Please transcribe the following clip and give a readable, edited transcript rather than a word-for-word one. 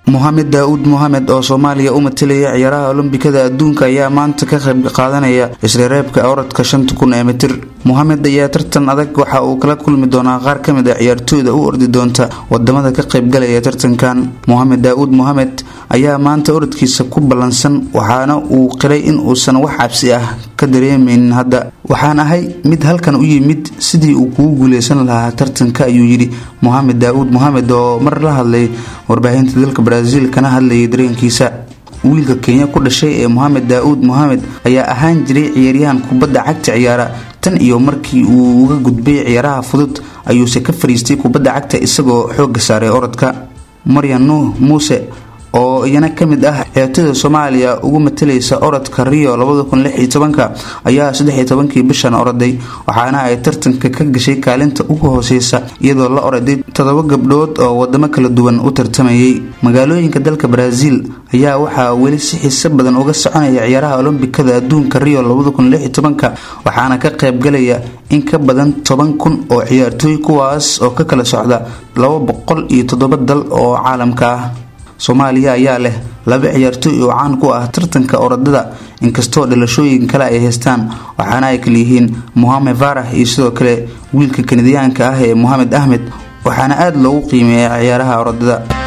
Mohamed Daoud Mohamed oo Soomaaliya u matalaya ciyaaraha Olombikada adduunka ayaa maanta ka qayb qaadanaya isreebka orodka 5000 mitir. Mohamed ayaa tartan adag waxa uu kala kulmi doonaa qaar kamid ah ciyaartooyda u ordi doonta wadamada ka qayb galaya tartankan. Mohamed Daoud Mohamed ayaa maanta orodkiisa ku balansan waxaana uu qiray in uusan wax cabsi ah ka dareemin hadda. Waxaan ahay mid halkan u yimid sidii uu ku guuleysan lahaa tartanka, ayuu yiri Mohamed Daoud Mohamed oo mar la hadlay warbaahinta dalka Brazil kana hadlayay dareenkiisa. wiilka Kenya ku dhashay ee Mohamed Daoud Mohamed ayaa ahaan jiray ciyaaryahan kubadda cagta ciyaara tan iyo markii uu uga gudbay ciyaaraha fudud ayuu se ka fariistay kubadda cagta isagoo xoog saaray orodka. Mariano Muse oo iyana kamid ah ciyaartoyda Soomaaliya ugu matalaysa orodka Rio 2016 ayaa 13 bishan oroday waxaana ay tartanka ka gashay kaalinta ugu hooseysa iyadoo la oroday 7 gabdhood oo wadamo kala duwan u tartamayay. Magaalooyinka dalka Brazil ayaa waxa weli si xiiso badan uga soconaya ciyaaraha Olombikada adduunka Rio 2016 waxaana ka qayb galaya in ka badan 10,000 oo ciyaartoy kuwaas oo ka kala socda 207 dal oo caalamka ah. Soomaaliya ayaa leh 2 ciyaartoy oo caan ku ah tartanka orodada inkastoo dhalashooyin kale ay haystaan waxaana ay kala yihiin Mohamed Farah iyo sidoo kale wiilka Kanadiyaanka ah ee Mohamed Ahmed waxaana aad loogu qiimeeyaa ciyaaraha orodada.